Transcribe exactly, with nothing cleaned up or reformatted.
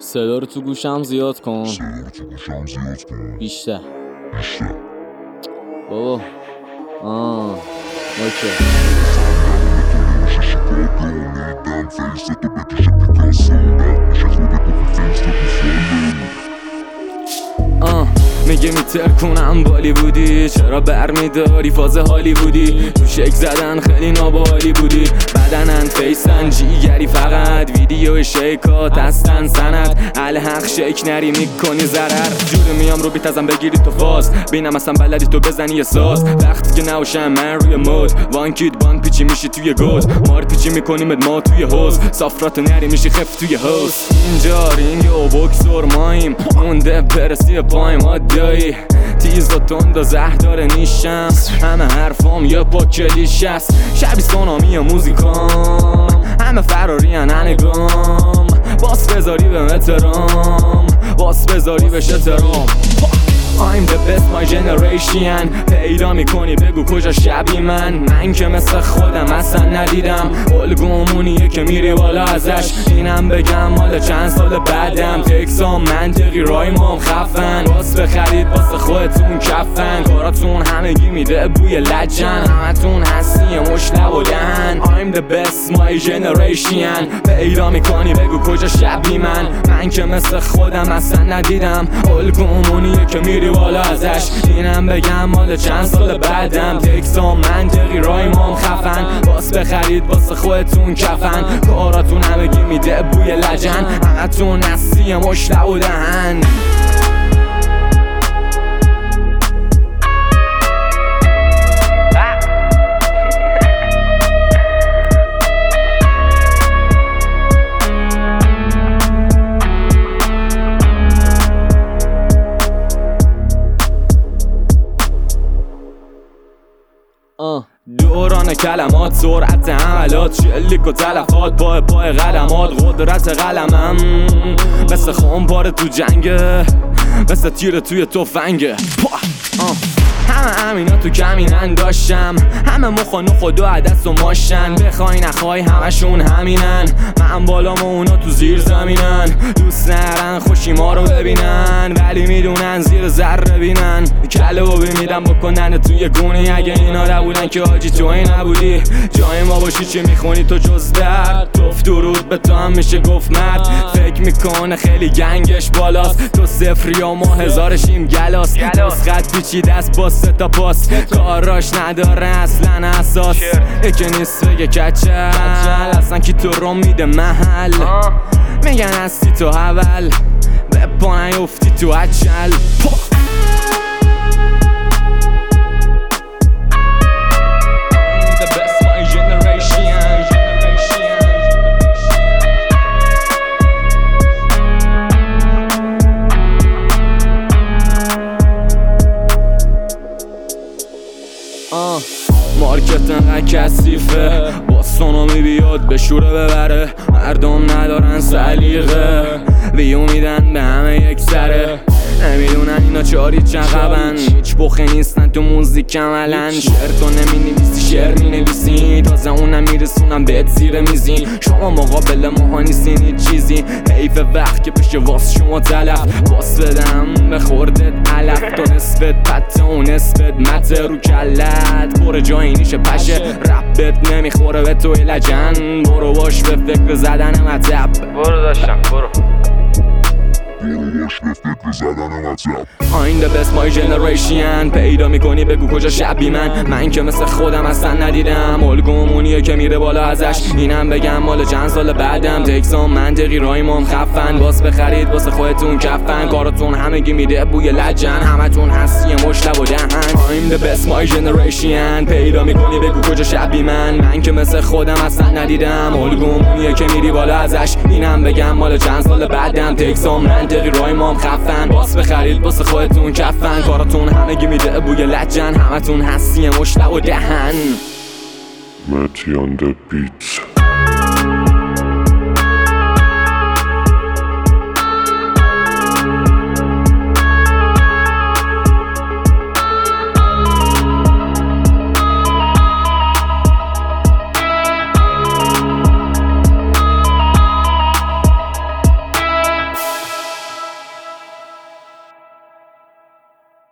صدا رو تو گوشم زیاد کن. صدا رو تو گوشم زیاد کن. بیشتر بیشتر بابا. آه اوکی. نیدم فیستو بکشه پیکاسو بد میشه خودتو فی فیستو آه میگه میتر کنم بالیوودی، چرا برمیداری فاز هالیوودی؟ تو شک زدن خیلی نابالی بودی، بدنن فیسن جیگری فقط ویدیو شیکات هستن سند الحق شیک نری میکنی ضرر. جوری میام رو بیتازم بگیری تو فاز، بینم اصلا بلدی تو بزنی یه ساز. وقتی که نوشم من روی مود وان کید بان پیچی میشی توی گود، مار پیچی میکنیم ما توی حوز، صافراتو نری میشی خف توی حوز. اینجا رینگ و بوکسور مایم مونده برسی پایم دایی تیز و تند و زهدار نیشم، همه حرفام یه پا کلیش است، شبی سونامی موزیکام، همه فراری هنگام، باس بذاری به احترام، باس بذاری بهش احترام. I'm the best my generation. پیدا میکنی بگو کجا شبی من، من که مثل خودم اصلا ندیدم، الگومونیه که میری بالا ازش. اینم بگم مال چند سال بعدم، تکسام منطقی رایمام خفن، باس بخرید واسه خودتون کفن، کاراتون همگی میده بوی لجن، همتون هستی مشلب و دهن. I'm the best my generation. پیدا میکنی بگو کجا شبی من، من که مثل خودم اصلا ندیدم، الگومونیه که میری بالا ازش. اینم بگم مال چند سال بعدم، تکسام منطقی رایمام خفن، باس بخرید واسه خودتون کفن، کاراتون همگی میده بوی لجن، همتون هستی مشلب و دهن. دوران کلمات، سرعت حملات، شلیک و تلفات، پای پای قلمات، قدرت قلمم مثل خونپاره تو جنگه، مثل تیر توی تفنگه. همه همینا تو کمینن داشتم، همه مخ و نخ و دو عدس و ماشن، بخوای نخوای همشون همینن، من بالام و اونا تو زیر زمینن، دوست نرن خوشی ما رو ببینن ولی میدونن زیر ذره بینن، کله و میدم بکنن توی گونه، اگه اینا نبودن که آجی توی نبودی، جای ما باشی چی میخونی تو جز درد، گفت درود به تو هم میشه گفت مرد، فکر میکنه خیلی گنگش بالاست، تو صفری و ما هزارشیم گلاس، نسخت پیچیده است با سه تا پاس، کاراش نداره اصلا اساس، یکی نیست بگه کچل، اصلا کی تو رو میده محل، میگن هستی تو اول به پا نیفتی تو اچل. مارکت انقدر کثیفه، با سونامی بیاد به شوره ببره، مردم ندارن سلیقه، ویو میدن به همه یک سره، نمیدونن اینا چاری چقبن، هیچ بخه نیستن تو موزیک عملن، شعر تو نمی نویسی شعر می نویسی، تازه اونم میرسونم بهت زیر میزی، شما مقابل ماها نیستین هیچ چیزی، حیف وقت که بشه واس شما تلف، باس بدم به خوردت علف، تو نصفت پته و نصفت مته رو کلت، بره جایی نیشه پشه، ربت نمیخوره به توی لجن، برو باش به فکر زدن مطب، برو داشتم برو باش به فکر زدن مطلب. I'm the best my generation. پیدا میکنی بگو کجا شبی من، من که مثل خودم اصلا ندیدم، الگومونیه که میره بالا ازش. اینم بگم مال چند سال بعدم، تکسام منطقی رایمام خفن، باس بخرید واسه خودتون کفن، کاراتون همگی میده بوی لجن، همتون هستی مشلب و دهن. I'm the best my generation. پیدا میکنی بگو کجا شبی من، من که مثل خودم اصلا ندیدم، الگومونیه که میری بالا ازش. اینم بگم مال چند سال بعدم، تکسام منطقی رایمام خفن، باس بخرید واسه خودتون کفن، کاراتون همگی میده بوی لجن، همتون هستی مشلب و دهن. Matty on the beats.